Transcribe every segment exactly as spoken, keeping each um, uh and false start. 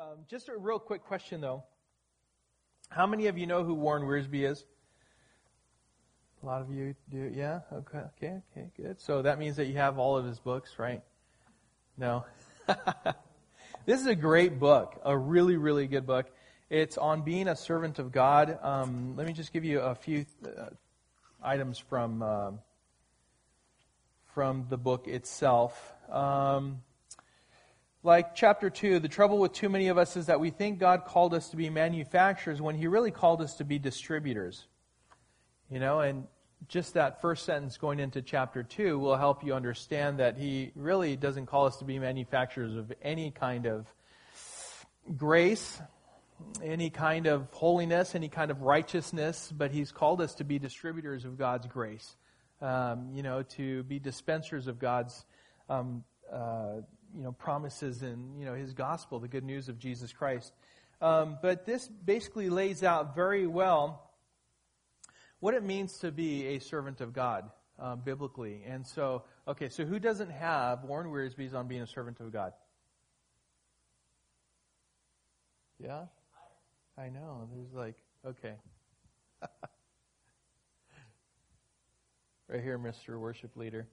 Um, just a real quick question, though. How many of you know who Warren Wiersbe is? A lot of you do, yeah? Okay, okay, okay, good. So that means that you have all of his books, right? No? This is a great book, a really, really good book. It's on being a servant of God. Um, let me just give you a few uh, items from uh, from the book itself. Um, like chapter two, the trouble with too many of us is that we think God called us to be manufacturers when He really called us to be distributors. You know, and just that first sentence going into chapter two will help you understand that He really doesn't call us to be manufacturers of any kind of grace, any kind of holiness, any kind of righteousness, but He's called us to be distributors of God's grace. Um, you know, to be dispensers of God's um, uh, you know, promises and, you know, His gospel, the good news of Jesus Christ. Um, but this basically lays out very well what it means to be a servant of God, uh, biblically. And so, okay, so who doesn't have Warren Wiersbe's on being a servant of God? Yeah? I know. There's like, okay. Right here, Mister Worship Leader.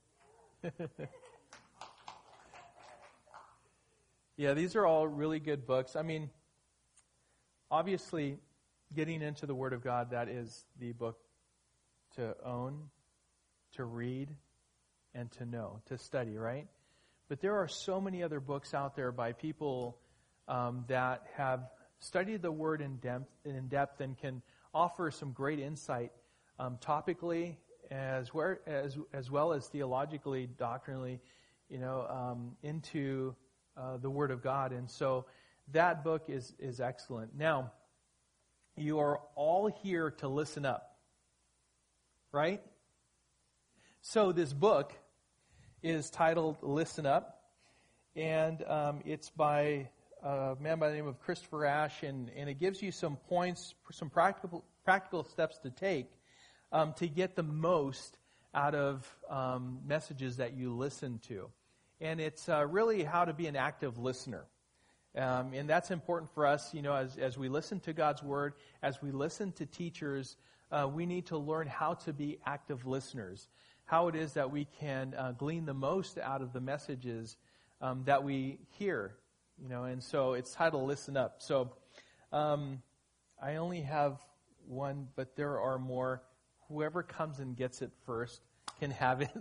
Yeah, these are all really good books. I mean, obviously, getting into the Word of God, that is the book to own, to read, and to know, to study, right? But there are so many other books out there by people um, that have studied the Word in depth, in depth and can offer some great insight um, topically as well, as, as well as theologically, doctrinally, you know, um, into uh, the Word of God. And so that book is, is excellent. Now, you are all here to listen up. Right? So this book is titled Listen Up, and um, it's by a man by the name of Christopher Ash, and, and it gives you some points, some practical practical steps to take um, to get the most out of um, messages that you listen to. And it's uh, really how to be an active listener. Um, and that's important for us, you know, as, as we listen to God's Word, as we listen to teachers. Uh, we need to learn how to be active listeners, how it is that we can uh, glean the most out of the messages um, that we hear, you know. And so it's titled "Listen Up." So um, I only have one, but there are more. Whoever comes and gets it first can have it.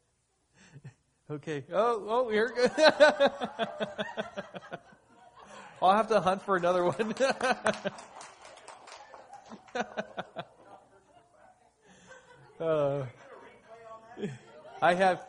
Okay. Oh, oh, here. I'll have to hunt for another one. Uh, I have,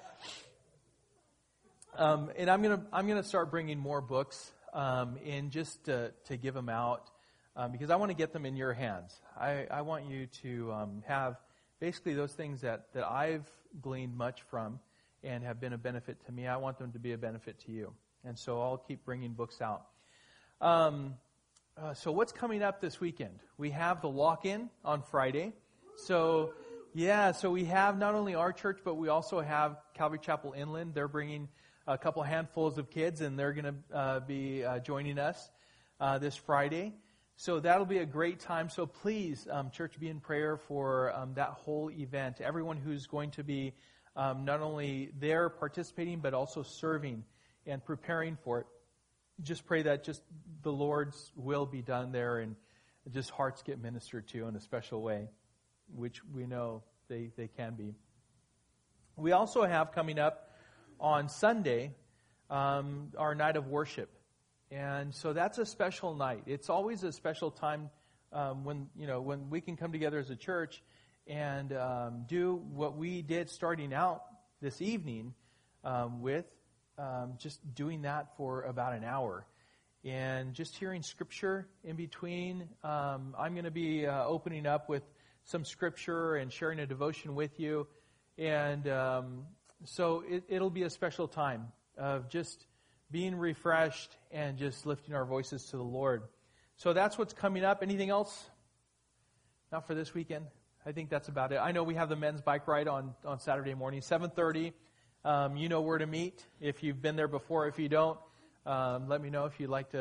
um, and I'm gonna I'm gonna start bringing more books um, in just to, to give them out um, because I want to get them in your hands. I, I want you to um, have basically those things that, that I've gleaned much from and have been a benefit to me. I want them to be a benefit to you, and so I'll keep bringing books out. Um, uh, so what's coming up this weekend? We have the lock-in on Friday, so. Yeah, so we have not only our church, but we also have Calvary Chapel Inland. They're bringing a couple handfuls of kids, and they're going to uh, be uh, joining us uh, this Friday. So that'll be a great time. So please, um, church, be in prayer for um, that whole event. Everyone who's going to be um, not only there participating, but also serving and preparing for it. Just pray that just the Lord's will be done there, and just hearts get ministered to in a special way, which we know they, they can be. We also have coming up on Sunday um, our night of worship. And so that's a special night. It's always a special time um, when, you know, when we can come together as a church and um, do what we did starting out this evening um, with um, just doing that for about an hour. And just hearing Scripture in between. Um, I'm going to be uh, opening up with some Scripture and sharing a devotion with you. And um, so it, it'll be a special time of just being refreshed and just lifting our voices to the Lord. So that's what's coming up. Anything else? Not for this weekend. I think that's about it. I know we have the men's bike ride on, on Saturday morning, seven thirty. Um, you know where to meet if you've been there before. If you don't, um, let me know if you'd like to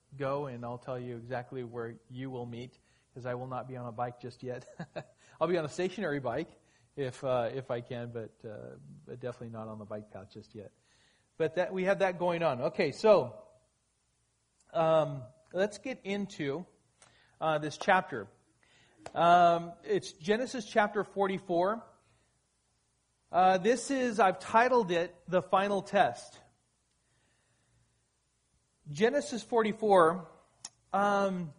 go, and I'll tell you exactly where you will meet, because I will not be on a bike just yet. I'll be on a stationary bike if uh, if I can, but, uh, but definitely not on the bike path just yet. But that we have that going on. Okay, so um, let's get into uh, this chapter. Um, it's Genesis chapter forty-four. Uh, this is, I've titled it, The Final Test. Genesis forty-four, um,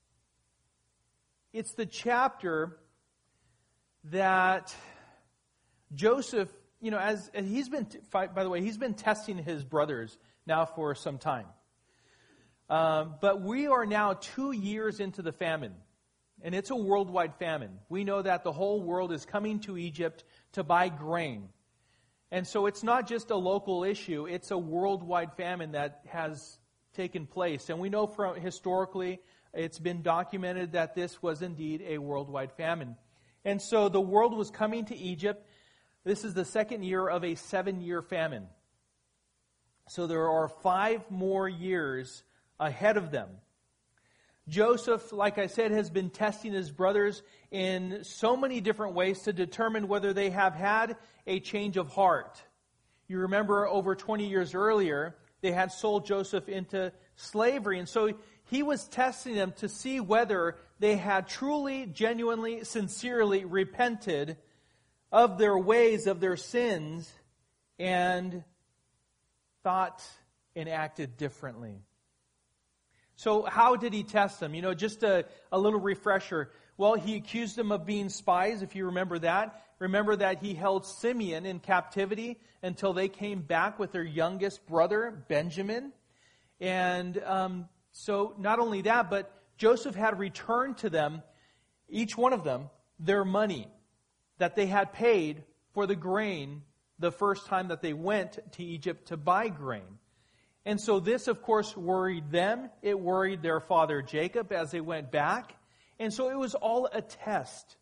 it's the chapter that Joseph, you know, as and he's been, by the way, he's been testing his brothers now for some time. Um, but we are now two years into the famine, and it's a worldwide famine. We know that the whole world is coming to Egypt to buy grain. And so it's not just a local issue, it's a worldwide famine that has taken place. And we know from historically, it's been documented that this was indeed a worldwide famine. And so the world was coming to Egypt. This is the second year of a seven-year famine. So there are five more years ahead of them. Joseph, like I said, has been testing his brothers in so many different ways to determine whether they have had a change of heart. You remember over twenty years earlier, they had sold Joseph into slavery. And so he was testing them to see whether they had truly, genuinely, sincerely repented of their ways, of their sins, and thought and acted differently. So how did he test them? You know, just a, a little refresher. Well, he accused them of being spies, if you remember that. Remember that he held Simeon in captivity until they came back with their youngest brother, Benjamin. And um, so not only that, but Joseph had returned to them, each one of them, their money that they had paid for the grain the first time that they went to Egypt to buy grain. And so this, of course, worried them. It worried their father Jacob as they went back. And so it was all a test.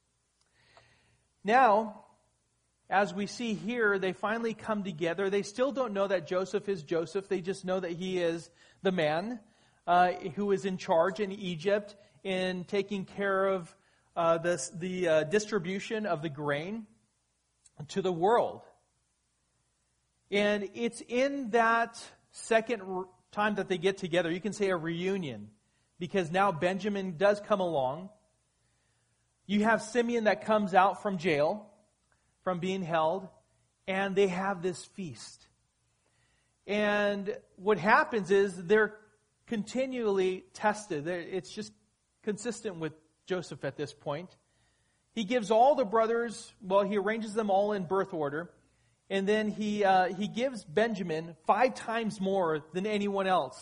Now, as we see here, they finally come together. They still don't know that Joseph is Joseph. They just know that he is the man uh, who is in charge in Egypt in taking care of uh, this, the uh, distribution of the grain to the world. And it's in that second time that they get together, you can say a reunion, because now Benjamin does come along. You have Simeon that comes out from jail, from being held, and they have this feast. And what happens is they're continually tested. It's just consistent with Joseph at this point. He gives all the brothers, well, he arranges them all in birth order. And then he uh, he gives Benjamin five times more than anyone else.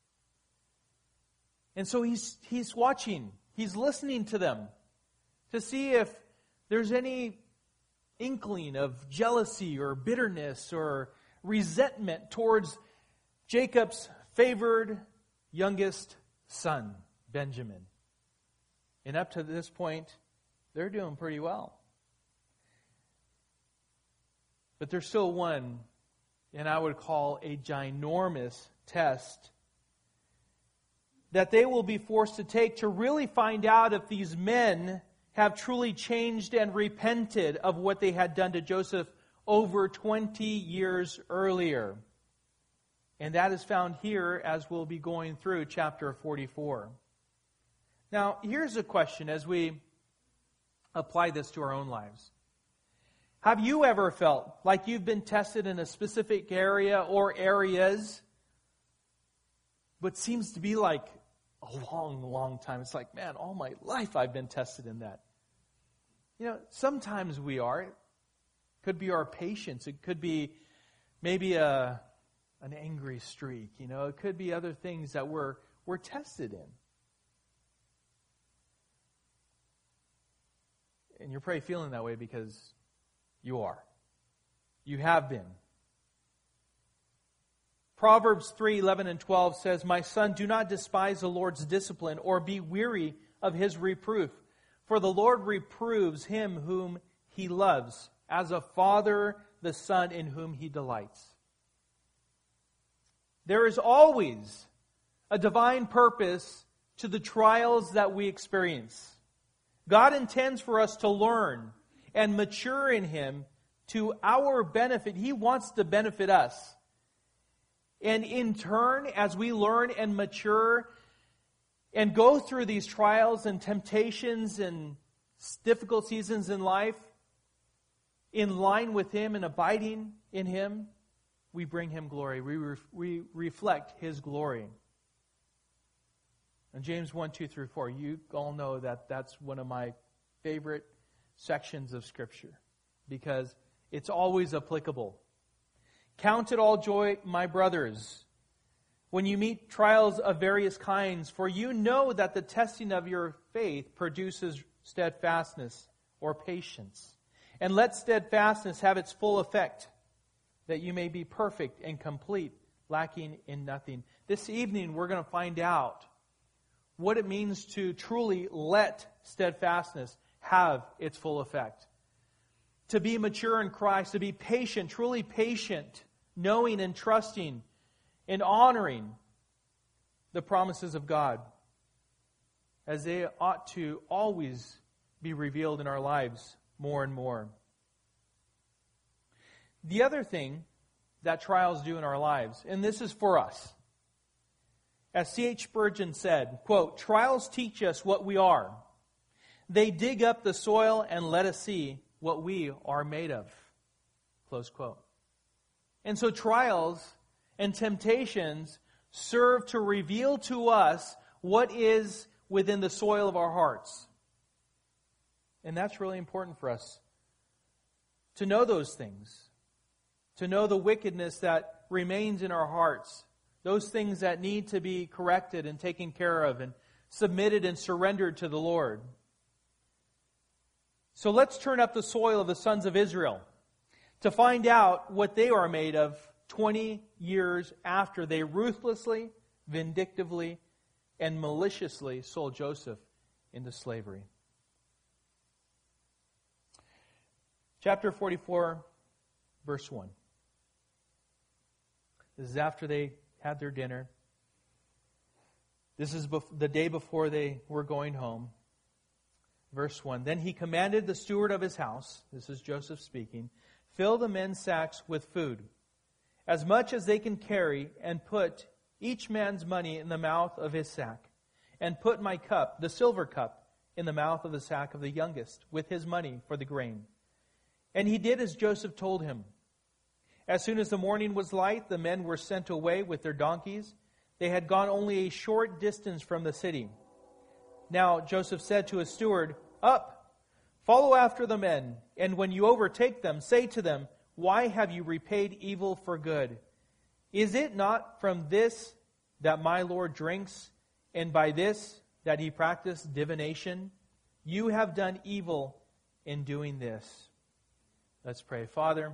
And so he's he's watching, he's listening to them to see if there's any inkling of jealousy or bitterness or resentment towards Jacob's favored youngest son, Benjamin. And up to this point, they're doing pretty well. But there's still one, and I would call a ginormous test, that they will be forced to take to really find out if these men have truly changed and repented of what they had done to Joseph over twenty years earlier. And that is found here as we'll be going through chapter forty-four. Now, here's a question as we apply this to our own lives. Have you ever felt like you've been tested in a specific area or areas, but seems to be like a long, long time? It's like, man, all my life I've been tested in that. You know, sometimes we are. It could be our patience. It could be maybe a an angry streak. You know, it could be other things that we're we're tested in. And you're probably feeling that way because you are. You have been. Proverbs three, eleven and twelve says, "My son, do not despise the Lord's discipline or be weary of his reproof. For the Lord reproves him whom he loves, as a father the son in whom he delights." There is always a divine purpose to the trials that we experience. God intends for us to learn and mature in Him to our benefit. He wants to benefit us. And in turn, as we learn and mature and go through these trials and temptations and difficult seasons in life, in line with Him and abiding in Him, we bring Him glory. We, re- we reflect His glory. And James one, two through four, you all know that that's one of my favorite sections of Scripture because it's always applicable. Count it all joy, my brothers, when you meet trials of various kinds, for you know that the testing of your faith produces steadfastness or patience. And let steadfastness have its full effect, that you may be perfect and complete, lacking in nothing. This evening we're going to find out what it means to truly let steadfastness have its full effect. To be mature in Christ, to be patient, truly patient, knowing and trusting and honoring the promises of God, as they ought to always be revealed in our lives more and more. The other thing that trials do in our lives, and this is for us, as C H Spurgeon said, quote, trials teach us what we are. They dig up the soil and let us see what we are made of. Close quote. And so trials and temptations serve to reveal to us what is within the soil of our hearts. And that's really important for us to know those things, to know the wickedness that remains in our hearts, those things that need to be corrected and taken care of and submitted and surrendered to the Lord. So let's turn up the soil of the sons of Israel to find out what they are made of twenty years after they ruthlessly, vindictively, and maliciously sold Joseph into slavery. Chapter forty-four, verse one. This is after they had their dinner. This is the day before they were going home. Verse one. Then he commanded the steward of his house, this is Joseph speaking, fill the men's sacks with food, as much as they can carry, and put each man's money in the mouth of his sack, and put my cup, the silver cup, in the mouth of the sack of the youngest, with his money for the grain. And he did as Joseph told him. As soon as the morning was light, the men were sent away with their donkeys. They had gone only a short distance from the city. Now Joseph said to his steward, up, follow after the men, and when you overtake them, say to them, why have you repaid evil for good? Is it not from this that my Lord drinks, and by this that he practiced divination? You have done evil in doing this. Let's pray. Father,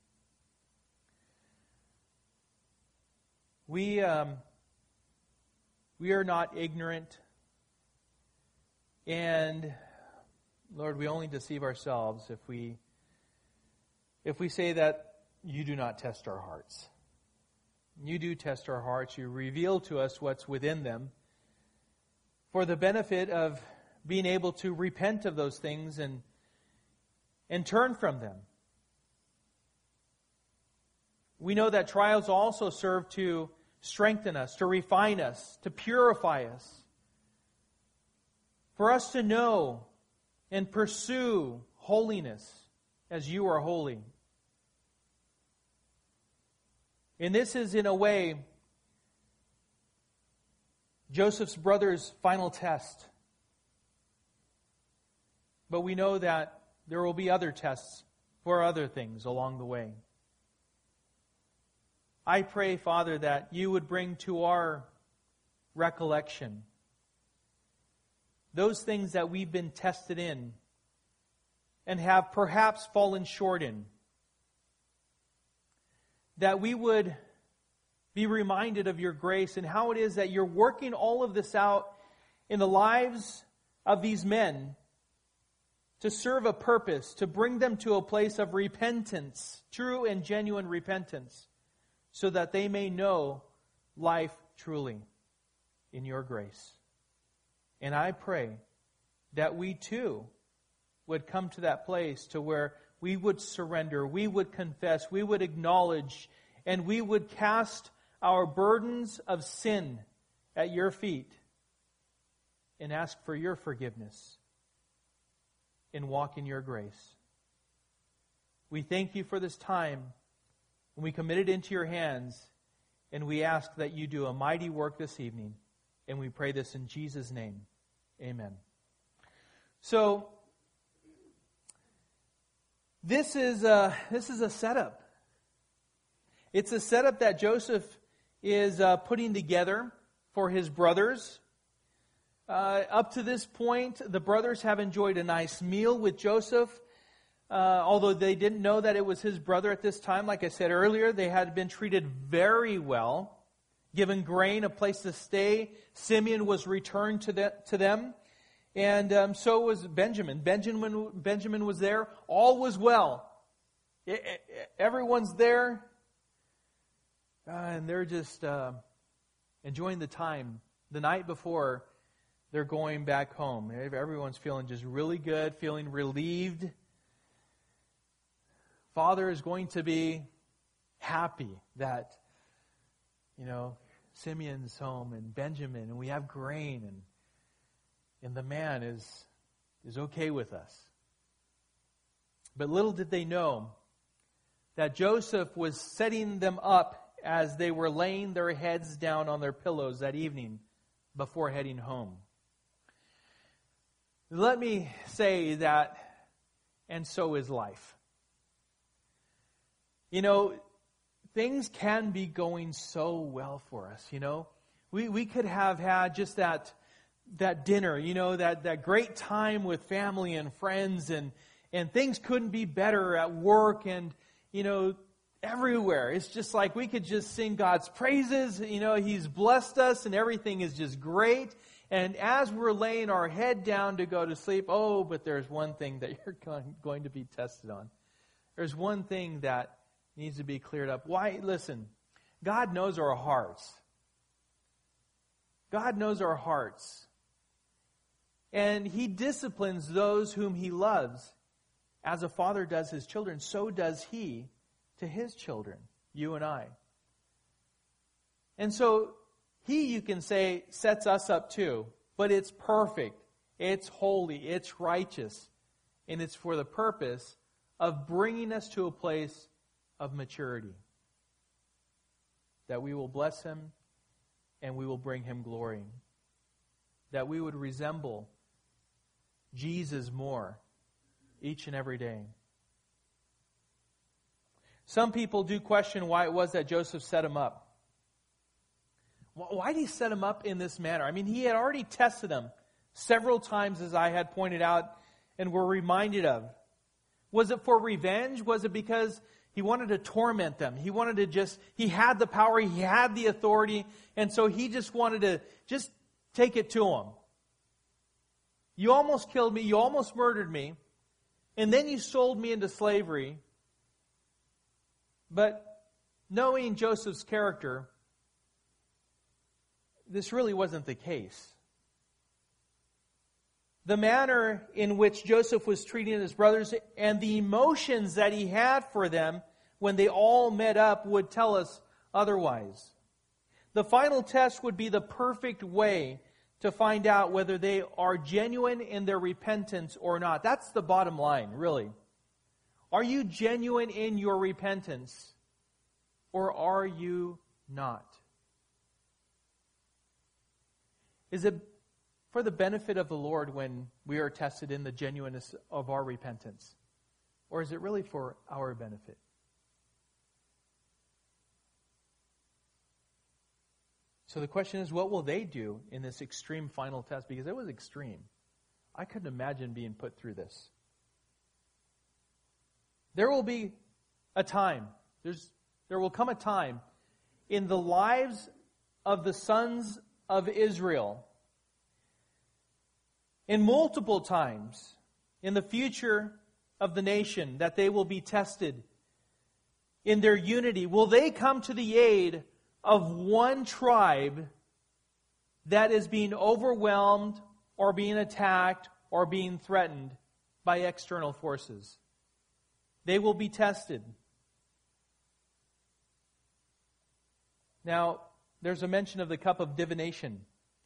we um, we are not ignorant, and Lord, we only deceive ourselves if we if we say that you do not test our hearts. You do test our hearts. You reveal to us what's within them for the benefit of being able to repent of those things and and turn from them. We know that trials also serve to strengthen us, to refine us, to purify us, for us to know and pursue holiness as you are holy. And this is, in a way, Joseph's brother's final test. But we know that there will be other tests for other things along the way. I pray, Father, that you would bring to our recollection those things that we've been tested in and have perhaps fallen short in. That we would be reminded of your grace and how it is that you're working all of this out in the lives of these men to serve a purpose, to bring them to a place of repentance, true and genuine repentance, so that they may know life truly. in your grace. And I pray that we too would come to that place to where we would surrender, we would confess, we would acknowledge, and we would cast our burdens of sin at your feet and ask for your forgiveness and walk in your grace. We thank you for this time, and we commit it into your hands, and we ask that you do a mighty work this evening, and we pray this in Jesus' name. Amen. So, this is a, this is a setup. It's a setup that Joseph is uh, putting together for his brothers. Uh, up to this point, the brothers have enjoyed a nice meal with Joseph. Uh, although they didn't know that it was his brother at this time, like I said earlier, they had been treated very well, given grain, a place to stay. Simeon was returned to, the, to them. And um, so was Benjamin. Benjamin. Benjamin was there. All was well. It, it, everyone's there. Uh, and they're just uh, enjoying the time. The night before, they're going back home. Everyone's feeling just really good, feeling relieved. Father is going to be happy that, you know, Simeon's home and Benjamin, and we have grain, and and the man is is okay with us. But little did they know that Joseph was setting them up as they were laying their heads down on their pillows that evening before heading home. Let me say that, and so is life. You know, things can be going so well for us, you know. We we could have had just that that dinner, you know, that, that great time with family and friends, and, and things couldn't be better at work and, you know, everywhere. It's just like we could just sing God's praises. You know, He's blessed us and everything is just great. And as we're laying our head down to go to sleep, oh, but there's one thing that you're going, going to be tested on. There's one thing that needs to be cleared up. Why? Listen, God knows our hearts. God knows our hearts. And He disciplines those whom He loves. As a father does his children, so does He to His children, you and I. And so He, you can say, sets us up too. But it's perfect. It's holy. It's righteous. And it's for the purpose of bringing us to a place of maturity. That we will bless Him and we will bring Him glory. That we would resemble Jesus more each and every day. Some people do question why it was that Joseph set him up. Why did he set him up in this manner? I mean, he had already tested them several times, as I had pointed out and were reminded of. Was it for revenge? Was it because he wanted to torment them? He wanted to just, he had the power, he had the authority, and so he just wanted to just take it to them. You almost killed me, you almost murdered me, and then you sold me into slavery. But knowing Joseph's character, this really wasn't the case. The manner in which Joseph was treating his brothers and the emotions that he had for them when they all met up would tell us otherwise. The final test would be the perfect way to find out whether they are genuine in their repentance or not. That's the bottom line, really. Are you genuine in your repentance, or are you not? Is it for the benefit of the Lord when we are tested in the genuineness of our repentance? Or is it really for our benefit? So the question is, what will they do in this extreme final test? Because it was extreme. I couldn't imagine being put through this. There will be a time, there's, there will come a time in the lives of the sons of Israel, in multiple times in the future of the nation, that they will be tested in their unity. Will they come to the aid of one tribe that is being overwhelmed or being attacked or being threatened by external forces. They will be tested. Now, there's a mention of the cup of divination.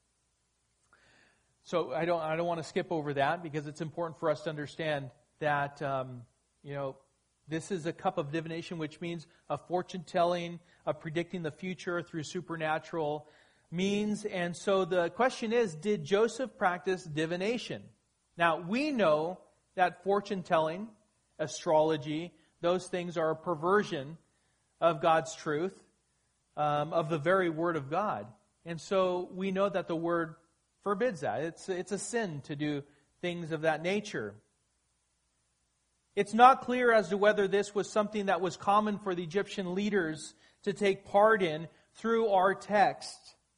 So I don't I don't want to skip over that because it's important for us to understand that um, you know this is a cup of divination, which means a fortune telling, a predicting the future through supernatural means. And so the question is, did Joseph practice divination? Now we know that fortune telling, astrology, those things are a perversion of God's truth, um, of the very Word of God. And so we know that the Word forbids that. It's, it's a sin to do things of that nature. It's not clear as to whether this was something that was common for the Egyptian leaders to take part in through our text.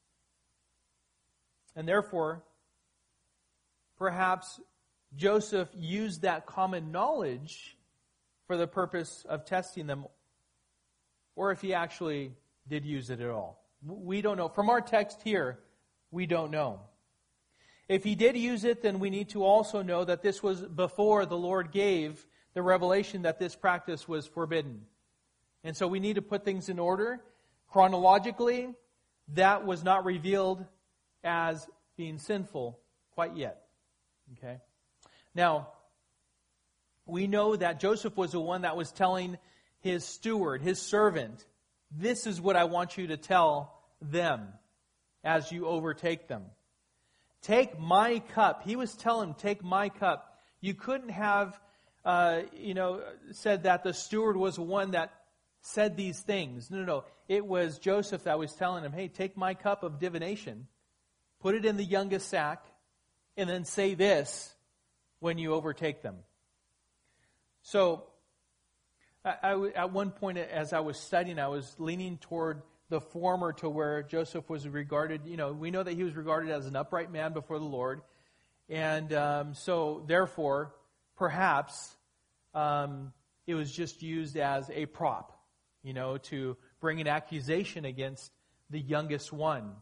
And therefore, perhaps Joseph used that common knowledge for the purpose of testing them, or if he actually did use it at all. We don't know. From our text here, we don't know. If he did use it, then we need to also know that this was before the Lord gave the revelation that this practice was forbidden. And so we need to put things in order. Chronologically, that was not revealed as being sinful quite yet. Okay? Now, we know that Joseph was the one that was telling his steward, his servant, this is what I want you to tell them as you overtake them. Take my cup. He was telling him, take my cup. You couldn't have, uh, you know, said that the steward was the one that said these things. No, no, no. It was Joseph that was telling him, hey, take my cup of divination, put it in the youngest sack, and then say this when you overtake them. So, I, I, at one point as I was studying, I was leaning toward the former, to where Joseph was regarded, you know, we know that he was regarded as an upright man before the Lord. And um, so, therefore, perhaps um, it was just used as a prop, you know, to bring an accusation against the youngest one.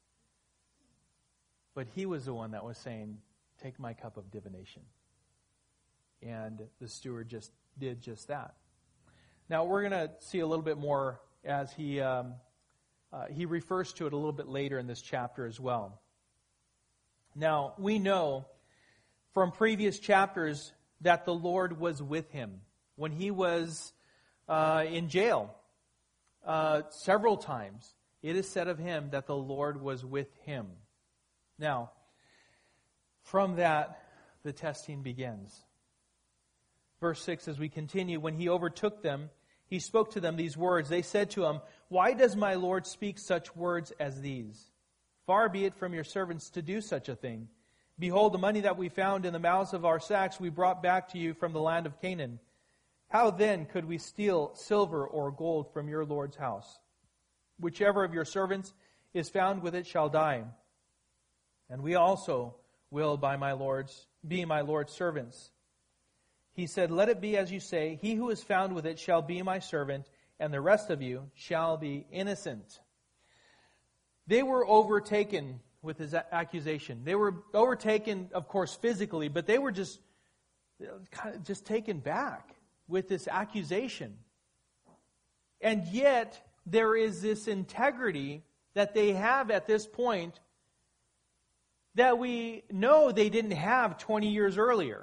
But he was the one that was saying, take my cup of divination. And the steward just did just that. Now, we're going to see a little bit more as he um, uh, he refers to it a little bit later in this chapter as well. Now, we know from previous chapters that the Lord was with him when he was uh, in jail uh, several times. It is said of him that the Lord was with him. Now, from that, the testing begins. Verse six, as we continue, when he overtook them, he spoke to them these words. They said to him, why does my Lord speak such words as these? Far be it from your servants to do such a thing. Behold, the money that we found in the mouths of our sacks we brought back to you from the land of Canaan. How then could we steal silver or gold from your Lord's house? Whichever of your servants is found with it shall die. And we also will by my Lord's, be my Lord's servants. He said, let it be as you say, he who is found with it shall be my servant, and the rest of you shall be innocent. They were overtaken with his accusation. They were overtaken, of course, physically, but they were just, kind of just taken back with this accusation. And yet, there is this integrity that they have at this point that we know they didn't have twenty years earlier.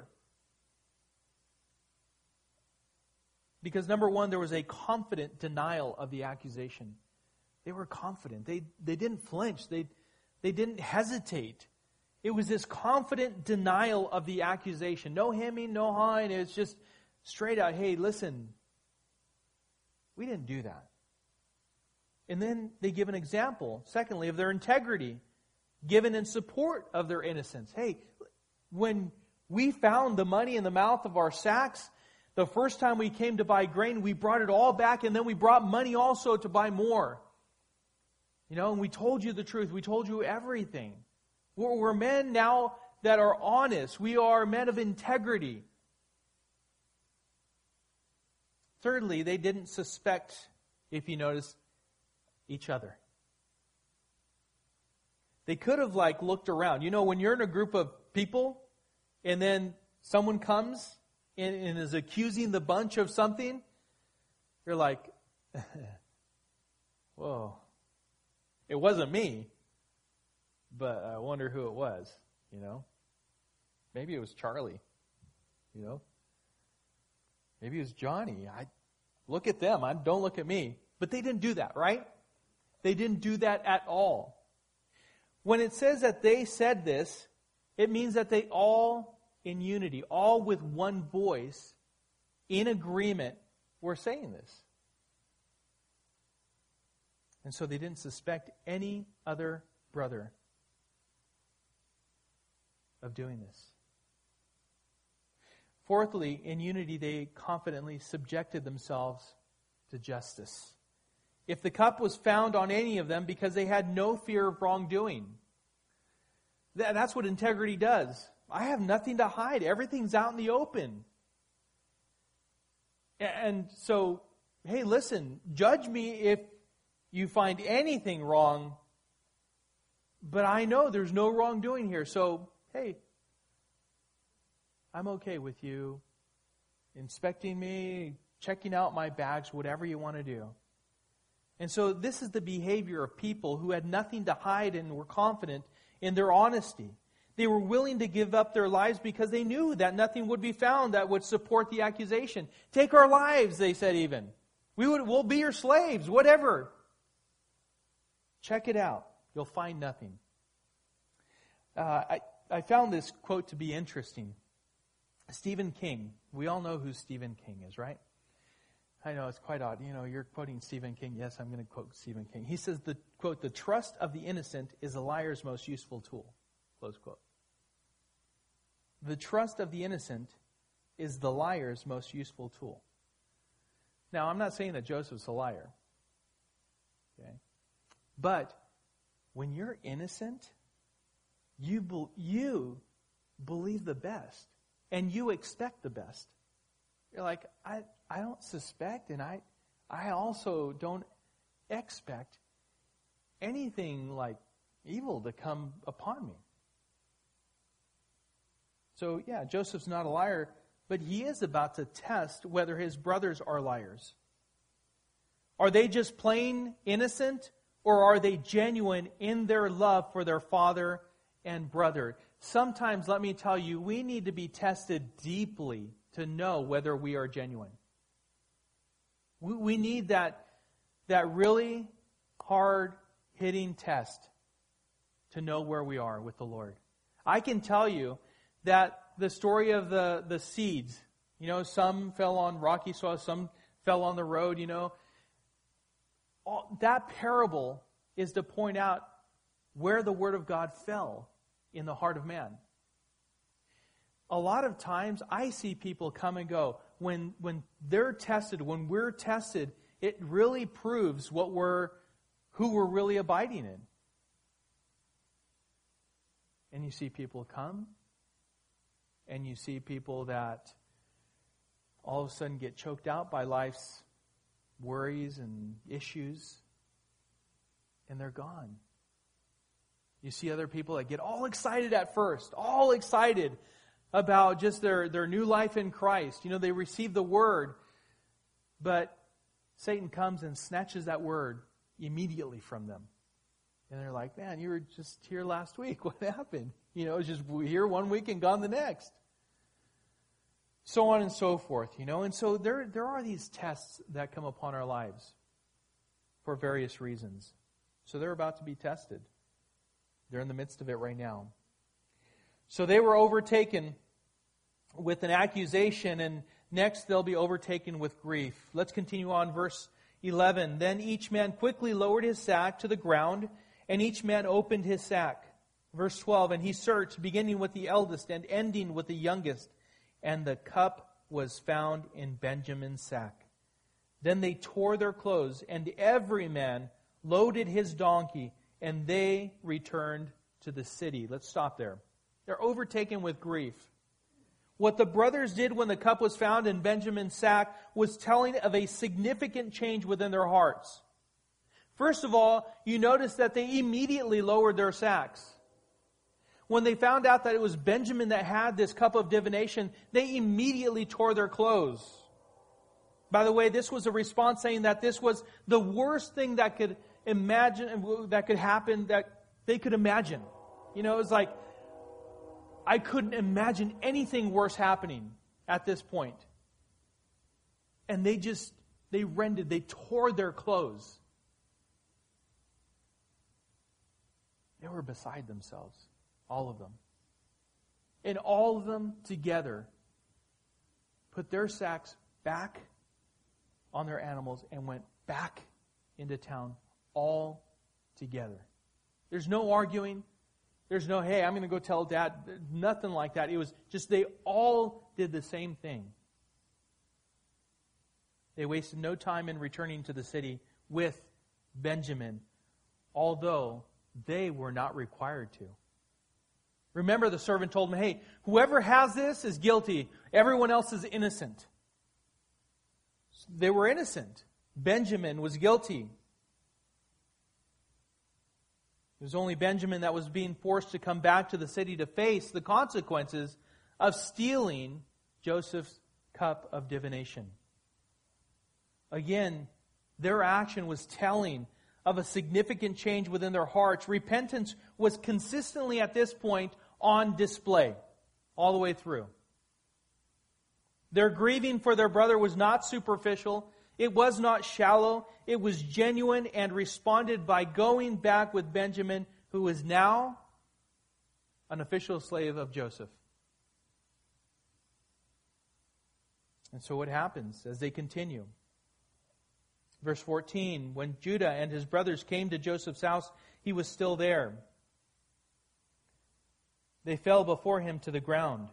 Because number one, there was a confident denial of the accusation. They were confident. They they didn't flinch. They, they didn't hesitate. It was this confident denial of the accusation. No hemming, no hawing. It's just straight out, hey, listen, we didn't do that. And then they give an example, secondly, of their integrity, given in support of their innocence. Hey, when we found the money in the mouth of our sacks, the first time we came to buy grain, we brought it all back, and then we brought money also to buy more. You know, and we told you the truth. We told you everything. We're, we're men now that are honest. We are men of integrity. Thirdly, they didn't suspect, if you notice, each other. They could have like looked around. You know, when you're in a group of people and then someone comes and, and is accusing the bunch of something, you're like, whoa, it wasn't me, but I wonder who it was, you know? Maybe it was Charlie, you know? Maybe it was Johnny. I look at them. I don't look at me. But they didn't do that, right? They didn't do that at all. When it says that they said this, it means that they all in unity, all with one voice, in agreement, were saying this. And so they didn't suspect any other brother of doing this. Fourthly, in unity, they confidently subjected themselves to justice. If the cup was found on any of them, because they had no fear of wrongdoing. That's what integrity does. I have nothing to hide. Everything's out in the open. And so, hey, listen, judge me if you find anything wrong, but I know there's no wrongdoing here. So, hey, I'm okay with you inspecting me, checking out my bags, whatever you want to do. And so this is the behavior of people who had nothing to hide and were confident in their honesty. They were willing to give up their lives because they knew that nothing would be found that would support the accusation. Take our lives, they said even. We would, we'll be your slaves, whatever. Check it out. You'll find nothing. Uh, I, I found this quote to be interesting. Stephen King. We all know who Stephen King is, right? I know, it's quite odd. You know, you're quoting Stephen King. Yes, I'm going to quote Stephen King. He says, the quote, "The trust of the innocent is a liar's most useful tool." Close quote. The trust of the innocent is the liar's most useful tool. Now, I'm not saying that Joseph's a liar. Okay? But when you're innocent, you be, you believe the best. And you expect the best. You're like, I, I don't suspect, and I, I also don't expect anything like evil to come upon me. So, yeah, Joseph's not a liar, but he is about to test whether his brothers are liars. Are they just plain innocent, or are they genuine in their love for their father and brother? Sometimes, let me tell you, we need to be tested deeply to know whether we are genuine. We, we need that, that really hard-hitting test to know where we are with the Lord. I can tell you that the story of the, the seeds, you know, some fell on rocky soil, some fell on the road, you know. All, that parable is to point out where the Word of God fell in the heart of man. A lot of times I see people come and go. When when they're tested, when we're tested, it really proves what we're who we're really abiding in. And you see people come, and you see people that all of a sudden get choked out by life's worries and issues, and they're gone. You see other people that get all excited at first, all excited about just their, their new life in Christ. You know, they receive the Word, but Satan comes and snatches that Word immediately from them. And they're like, man, you were just here last week. What happened? You know, it's just here one week and gone the next. So on and so forth, you know. And so there, there are these tests that come upon our lives for various reasons. So they're about to be tested. They're in the midst of it right now. So they were overtaken with an accusation, and next they'll be overtaken with grief. Let's continue on, verse eleven. Then each man quickly lowered his sack to the ground, and each man opened his sack. Verse twelve, and he searched, beginning with the eldest and ending with the youngest, and the cup was found in Benjamin's sack. Then they tore their clothes, and every man loaded his donkey, and they returned to the city. Let's stop there. They're overtaken with grief. What the brothers did when the cup was found in Benjamin's sack was telling of a significant change within their hearts. First of all, you notice that they immediately lowered their sacks. When they found out that it was Benjamin that had this cup of divination, they immediately tore their clothes. By the way, this was a response saying that this was the worst thing that could imagine, that could happen, that they could imagine. You know, it was like, I couldn't imagine anything worse happening at this point. And they just, they rended, they tore their clothes. They were beside themselves, all of them. And all of them together put their sacks back on their animals and went back into town all together. There's no arguing. There's no, hey, I'm going to go tell Dad. Nothing like that. It was just they all did the same thing. They wasted no time in returning to the city with Benjamin, although they were not required to. Remember, the servant told him, hey, whoever has this is guilty. Everyone else is innocent. They were innocent. Benjamin was guilty. It was only Benjamin that was being forced to come back to the city to face the consequences of stealing Joseph's cup of divination. Again, their action was telling of a significant change within their hearts. Repentance was consistently at this point on display all the way through. Their grieving for their brother was not superficial. It was not shallow. It was genuine and responded by going back with Benjamin, who is now an official slave of Joseph. And so what happens as they continue? Verse fourteen, when Judah and his brothers came to Joseph's house, he was still there. They fell before him to the ground.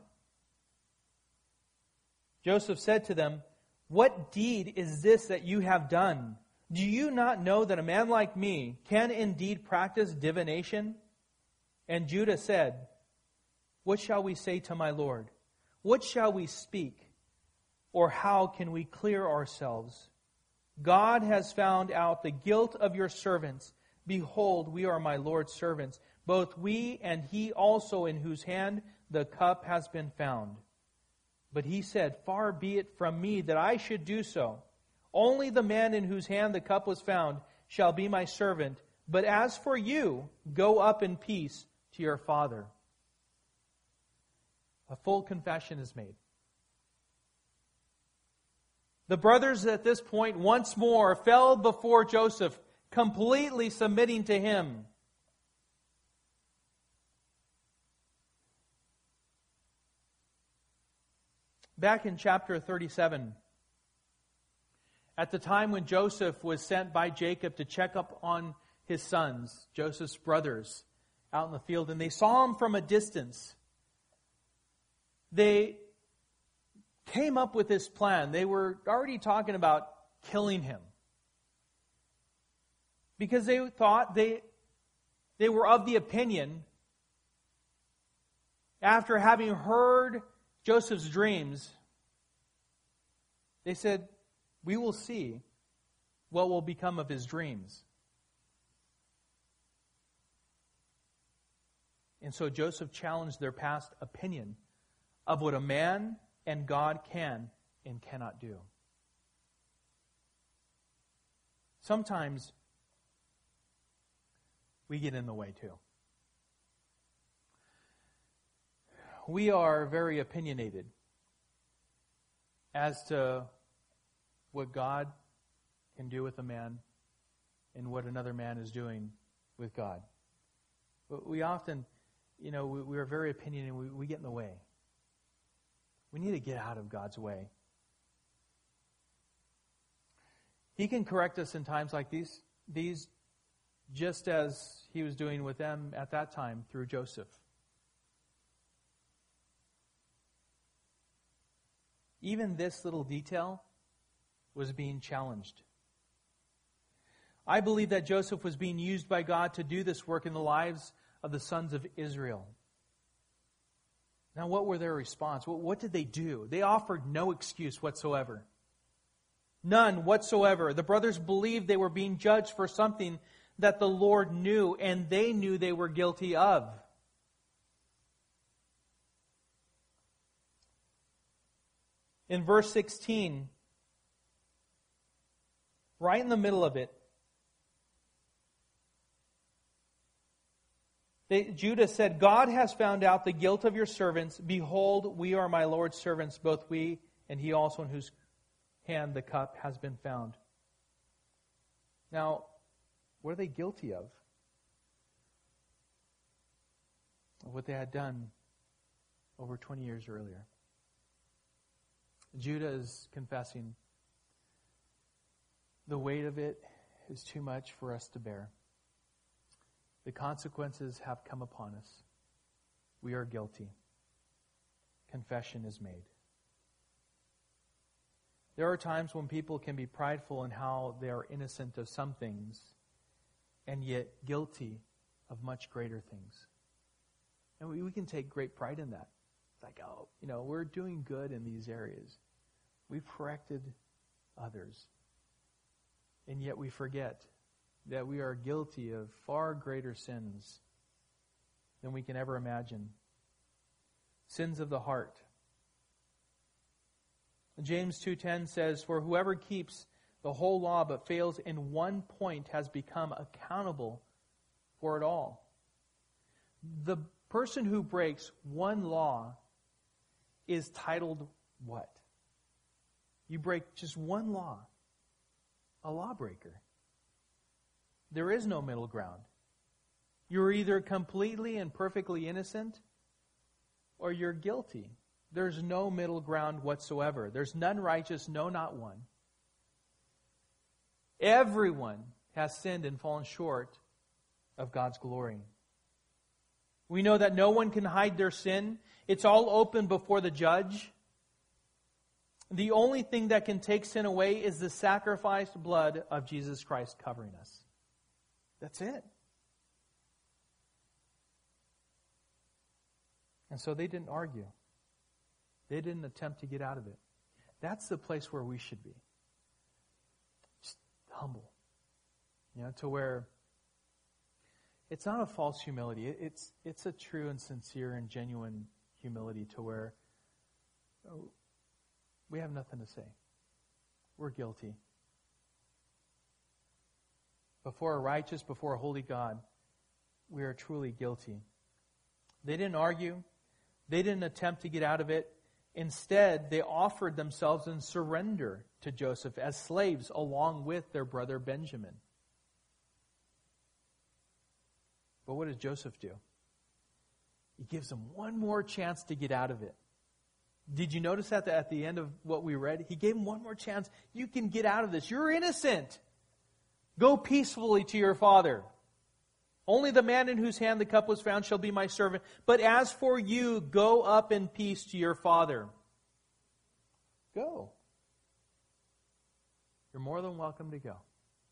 Joseph said to them, "What deed is this that you have done? Do you not know that a man like me can indeed practice divination?" And Judah said, "What shall we say to my Lord? What shall we speak? Or how can we clear ourselves? God has found out the guilt of your servants. Behold, we are my Lord's servants, both we and he also in whose hand the cup has been found." But he said, "Far be it from me that I should do so. Only the man in whose hand the cup was found shall be my servant. But as for you, go up in peace to your father." A full confession is made. The brothers at this point once more fell before Joseph, completely submitting to him. Back in chapter thirty-seven, at the time when Joseph was sent by Jacob to check up on his sons, Joseph's brothers, out in the field, and they saw him from a distance, they came up with this plan. They were already talking about killing him, because they thought they, they were of the opinion, after having heard Joseph's dreams, they said, "We will see what will become of his dreams." And so Joseph challenged their past opinion of what a man and God can and cannot do. Sometimes we get in the way too. We are very opinionated as to what God can do with a man and what another man is doing with God. But we often, you know, we, we are very opinionated. We, we get in the way. We need to get out of God's way. He can correct us in times like these, these just as he was doing with them at that time through Joseph. Even this little detail was being challenged. I believe that Joseph was being used by God to do this work in the lives of the sons of Israel. Now, what were their response? What, what did they do? They offered no excuse whatsoever. None whatsoever. The brothers believed they were being judged for something that the Lord knew, and they knew they were guilty of. In verse sixteen, right in the middle of it, they, Judah said, God has found out the guilt of your servants. Behold, we are my Lord's servants, both we and he also in whose hand the cup has been found. Now, what are they guilty of? What they had done over twenty years earlier. Judah is confessing the weight of it is too much for us to bear. The consequences have come upon us. We are guilty. Confession is made. There are times when people can be prideful in how they are innocent of some things and yet guilty of much greater things. And we, we can take great pride in that. It's like, oh, you know, we're doing good in these areas. We've corrected others. And yet we forget that we are guilty of far greater sins than we can ever imagine. Sins of the heart. James two ten says, for whoever keeps the whole law but fails in one point has become accountable for it all. The person who breaks one law is titled what? You break just one law. A lawbreaker. There is no middle ground. You're either completely and perfectly innocent or you're guilty. There's no middle ground whatsoever. There's none righteous, no, not one. Everyone has sinned and fallen short of God's glory. We know that no one can hide their sin. It's all open before the judge. The only thing that can take sin away is the sacrificed blood of Jesus Christ covering us. That's it. And so they didn't argue. They didn't attempt to get out of it. That's the place where we should be. Just humble. You know, to where it's not a false humility. It's, it's a true and sincere and genuine humility to where oh, we have nothing to say. We're guilty. Before a righteous, before a holy God, we are truly guilty. They didn't argue. They didn't attempt to get out of it. Instead, they offered themselves in surrender to Joseph as slaves along with their brother Benjamin. But what does Joseph do? He gives them one more chance to get out of it. Did you notice that at the end of what we read? He gave them one more chance. You can get out of this. You're innocent. Go peacefully to your father. Only the man in whose hand the cup was found shall be my servant. But as for you, go up in peace to your father. Go. You're more than welcome to go.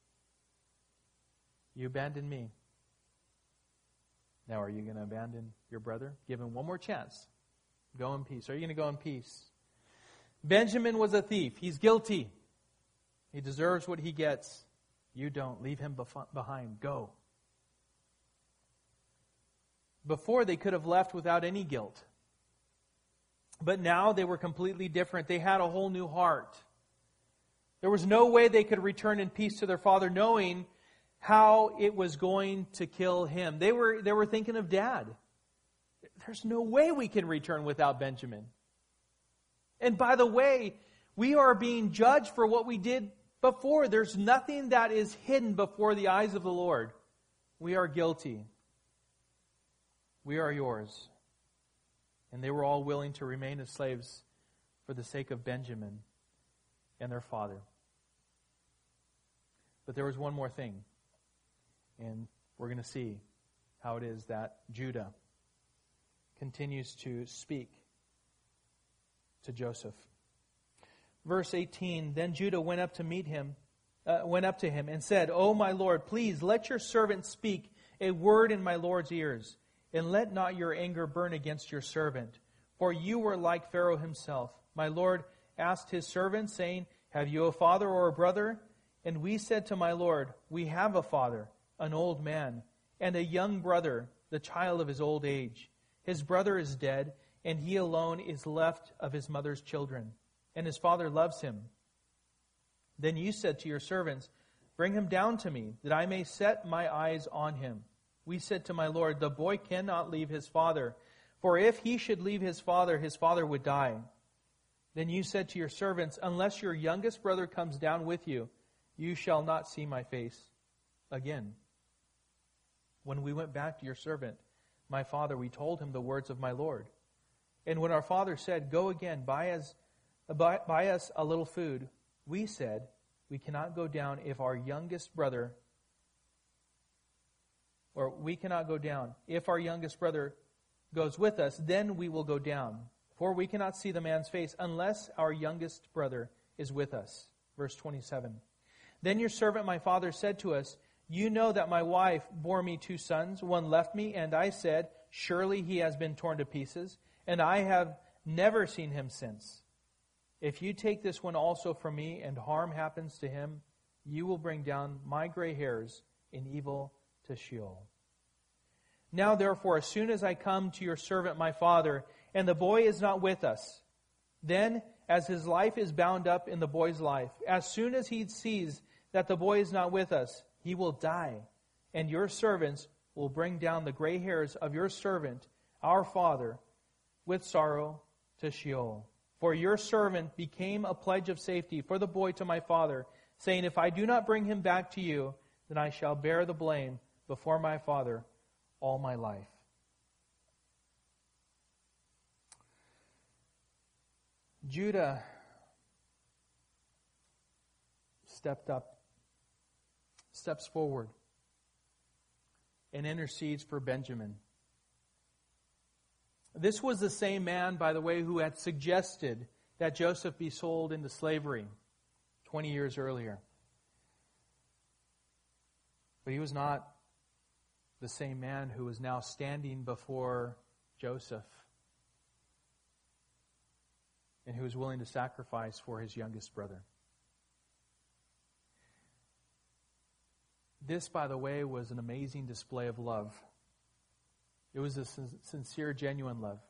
You abandoned me. Now are you going to abandon your brother? Give him one more chance. Go in peace. Are you going to go in peace? Benjamin was a thief. He's guilty. He deserves what he gets. You don't. Leave him behind. Go. Before, they could have left without any guilt. But now they were completely different. They had a whole new heart. There was no way they could return in peace to their father, knowing how it was going to kill him. They were, they were thinking of Dad. There's no way we can return without Benjamin. And by the way, we are being judged for what we did before. There's nothing that is hidden before the eyes of the Lord. We are guilty. We are yours. And they were all willing to remain as slaves for the sake of Benjamin and their father. But there was one more thing. And we're going to see how it is that Judah continues to speak to Joseph. Verse eighteen, then Judah went up to meet him, uh, went up to him and said, O my Lord, please let your servant speak a word in my Lord's ears. And let not your anger burn against your servant. For you were like Pharaoh himself. My Lord asked his servant, saying, Have you a father or a brother? And we said to my Lord, We have a father, an old man, and a young brother, the child of his old age. His brother is dead, and he alone is left of his mother's children, and his father loves him. Then you said to your servants, Bring him down to me, that I may set my eyes on him. We said to my Lord, The boy cannot leave his father, for if he should leave his father, his father would die. Then you said to your servants, Unless your youngest brother comes down with you, you shall not see my face again. When we went back to your servant, my father, we told him the words of my Lord. And when our father said, Go again, buy us, buy, buy us a little food, we said, We cannot go down if our youngest brother, or we cannot go down. If our youngest brother goes with us, then we will go down. For we cannot see the man's face unless our youngest brother is with us. Verse twenty-seven. Then your servant, my father, said to us, You know that my wife bore me two sons. One left me, and I said, Surely he has been torn to pieces, and I have never seen him since. If you take this one also from me, and harm happens to him, you will bring down my gray hairs in evil to Sheol. Now therefore, as soon as I come to your servant my father, and the boy is not with us, then as his life is bound up in the boy's life, as soon as he sees that the boy is not with us, he will die, and your servants will bring down the gray hairs of your servant, our father, with sorrow to Sheol. For your servant became a pledge of safety for the boy to my father, saying, If I do not bring him back to you, then I shall bear the blame before my father all my life. Judah stepped up, steps forward, and intercedes for Benjamin. This was the same man, by the way, who had suggested that Joseph be sold into slavery twenty years earlier. But he was not the same man who was now standing before Joseph and who was willing to sacrifice for his youngest brother. This, by the way, was an amazing display of love. It was a sincere, genuine love.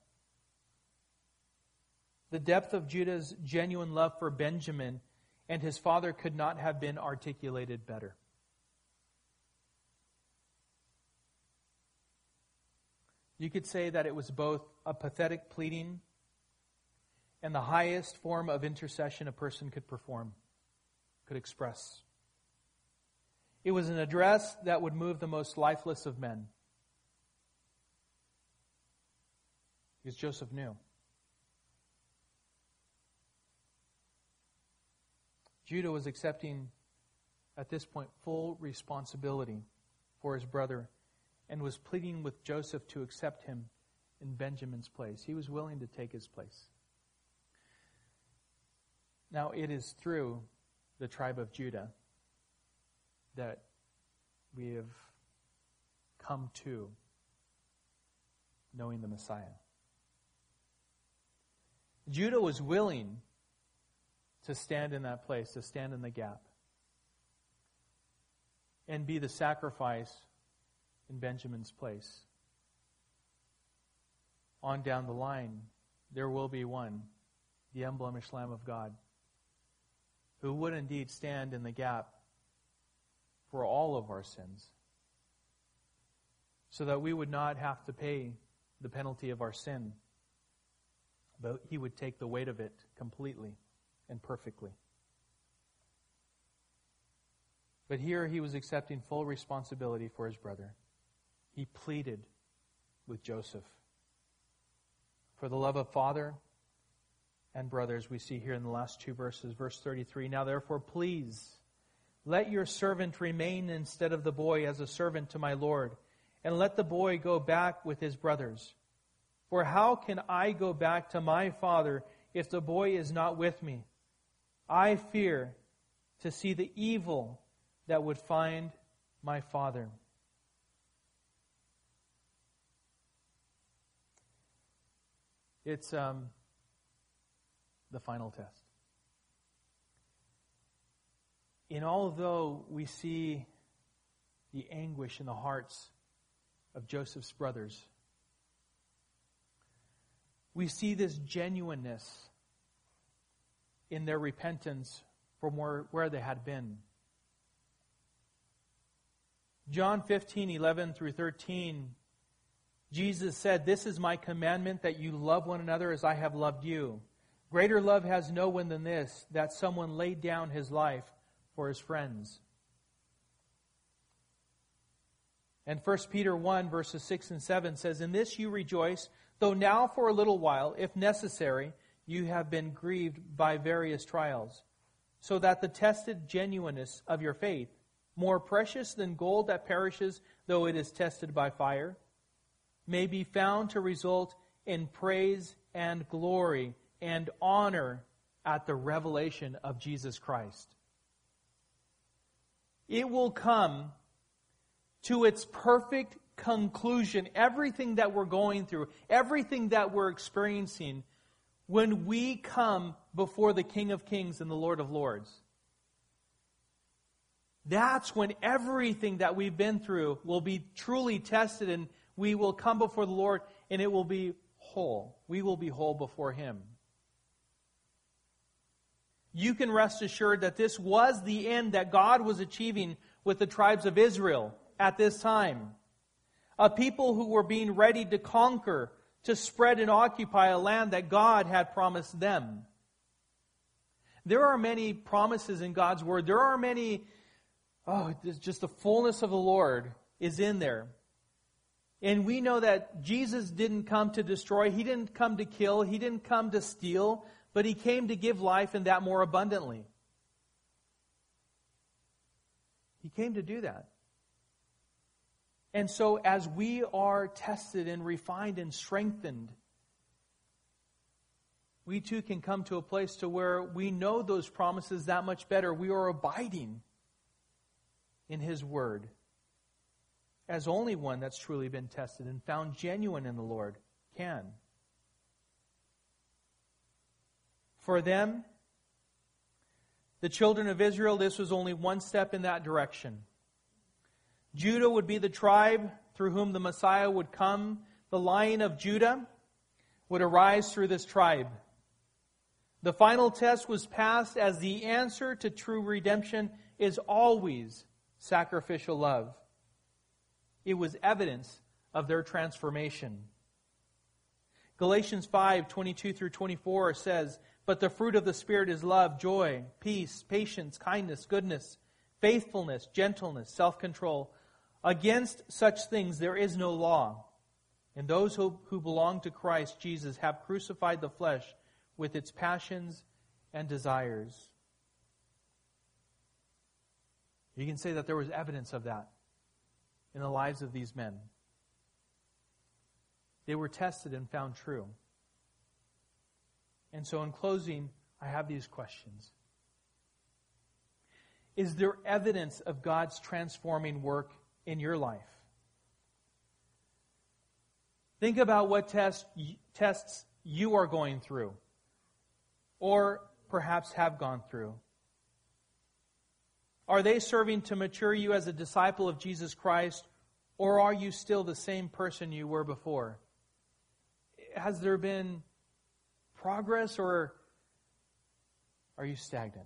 The depth of Judah's genuine love for Benjamin and his father could not have been articulated better. You could say that it was both a pathetic pleading and the highest form of intercession a person could perform, could express. It was an address that would move the most lifeless of men. Because Joseph knew. Judah was accepting, at this point, full responsibility for his brother and was pleading with Joseph to accept him in Benjamin's place. He was willing to take his place. Now, it is through the tribe of Judah that we have come to knowing the Messiah. Judah was willing to stand in that place, to stand in the gap, and be the sacrifice in Benjamin's place. On down the line, there will be one, the unblemished Lamb of God, who would indeed stand in the gap for all of our sins, so that we would not have to pay the penalty of our sin, but he would take the weight of it completely and perfectly. But here he was accepting full responsibility for his brother. He pleaded with Joseph for the love of father and brothers we see here in the last two verses. Verse thirty-three, Now therefore please, let your servant remain instead of the boy as a servant to my Lord, and let the boy go back with his brothers. For how can I go back to my father if the boy is not with me? I fear to see the evil that would find my father. It's um, the final test. And although we see the anguish in the hearts of Joseph's brothers, we see this genuineness in their repentance from where, where they had been. John fifteen, eleven through thirteen, Jesus said, "This is my commandment, that you love one another as I have loved you. Greater love has no one than this, that someone laid down his life for his friends." And First Peter one, verses six and seven says, "In this you rejoice, though now for a little while, if necessary, you have been grieved by various trials, so that the tested genuineness of your faith, more precious than gold that perishes though it is tested by fire, may be found to result in praise and glory and honor at the revelation of Jesus Christ." It will come to its perfect conclusion, everything that we're going through, everything that we're experiencing, when we come before the King of Kings and the Lord of Lords. That's when everything that we've been through will be truly tested, and we will come before the Lord and it will be whole. We will be whole before Him. You can rest assured that this was the end that God was achieving with the tribes of Israel at this time. A people who were being ready to conquer, to spread and occupy a land that God had promised them. There are many promises in God's Word. There are many, oh, just the fullness of the Lord is in there. And we know that Jesus didn't come to destroy. He didn't come to kill. He didn't come to steal. But He came to give life, and that more abundantly. He came to do that. And so as we are tested and refined and strengthened, we too can come to a place to where we know those promises that much better. We are abiding in His Word as only one that's truly been tested and found genuine in the Lord can. For them, the children of Israel, this was only one step in that direction. Judah would be the tribe through whom the Messiah would come. The Lion of Judah would arise through this tribe. The final test was passed, as the answer to true redemption is always sacrificial love. It was evidence of their transformation. Galatians five, twenty-two through twenty-four says, "But the fruit of the Spirit is love, joy, peace, patience, kindness, goodness, faithfulness, gentleness, self-control. Against such things there is no law. And those who, who belong to Christ Jesus have crucified the flesh with its passions and desires." You can say that there was evidence of that in the lives of these men. They were tested and found true. And so in closing, I have these questions. Is there evidence of God's transforming work in your life? Think about what test, tests you are going through, or perhaps have gone through. Are they serving to mature you as a disciple of Jesus Christ, or are you still the same person you were before? Has there been progress, or are you stagnant?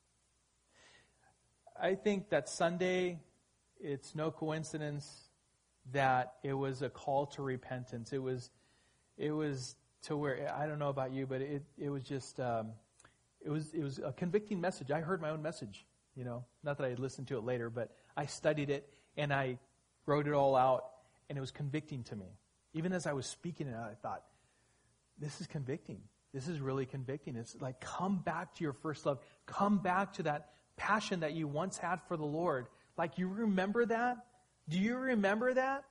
I think that Sunday, it's no coincidence that it was a call to repentance. It was, it was to where, I don't know about you, but it, it was just, um, it was, it was a convicting message. I heard my own message, you know, not that I had listened to it later, but I studied it and I wrote it all out, and it was convicting to me. Even as I was speaking it, I thought, this is convicting. This is really convicting. It's like, come back to your first love. Come back to that passion that you once had for the Lord. Like, you remember that? Do you remember that?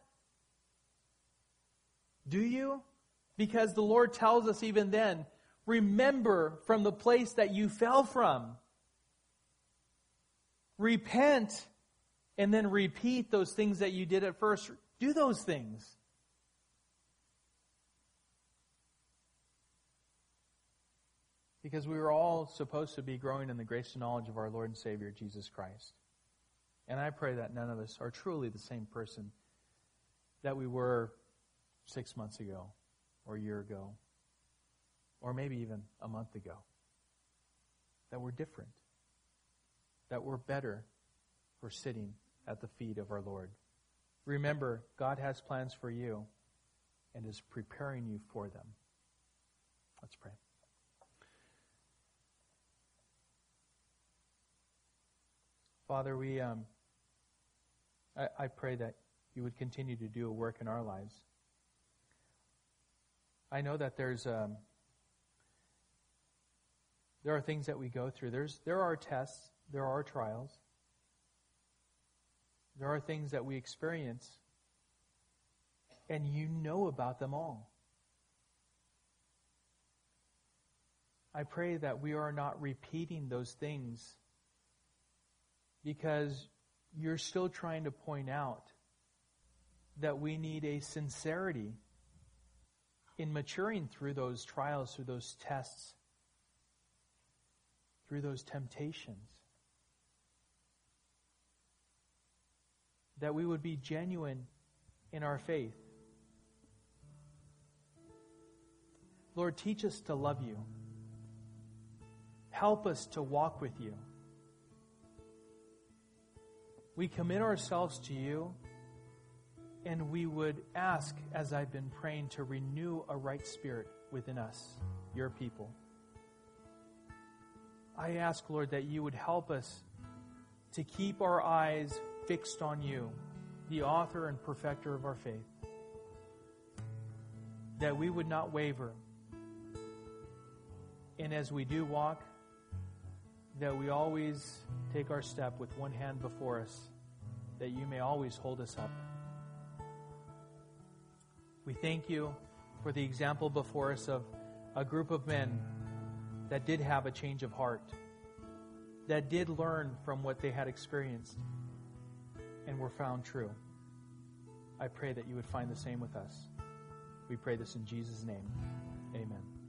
Do you? Because the Lord tells us even then, remember from the place that you fell from. Repent and then repeat those things that you did at first. Do those things. Because we were all supposed to be growing in the grace and knowledge of our Lord and Savior, Jesus Christ. And I pray that none of us are truly the same person that we were six months ago, or a year ago, or maybe even a month ago. That we're different. That we're better for sitting at the feet of our Lord. Remember, God has plans for you and is preparing you for them. Let's pray. Father, we um, I, I pray that you would continue to do a work in our lives. I know that there's um, there are things that we go through. There's there are tests, there are trials, there are things that we experience, and you know about them all. I pray that we are not repeating those things because you're still trying to point out that we need a sincerity in maturing through those trials, through those tests, through those temptations. That we would be genuine in our faith. Lord, teach us to love you. Help us to walk with you. We commit ourselves to you, and we would ask, as I've been praying, to renew a right spirit within us, your people. I ask, Lord, that you would help us to keep our eyes fixed on you, the author and perfecter of our faith. That we would not waver. And as we do walk, that we always take our step with one hand before us, that you may always hold us up. We thank you for the example before us of a group of men that did have a change of heart, that did learn from what they had experienced, and were found true. I pray that you would find the same with us. We pray this in Jesus' name. Amen.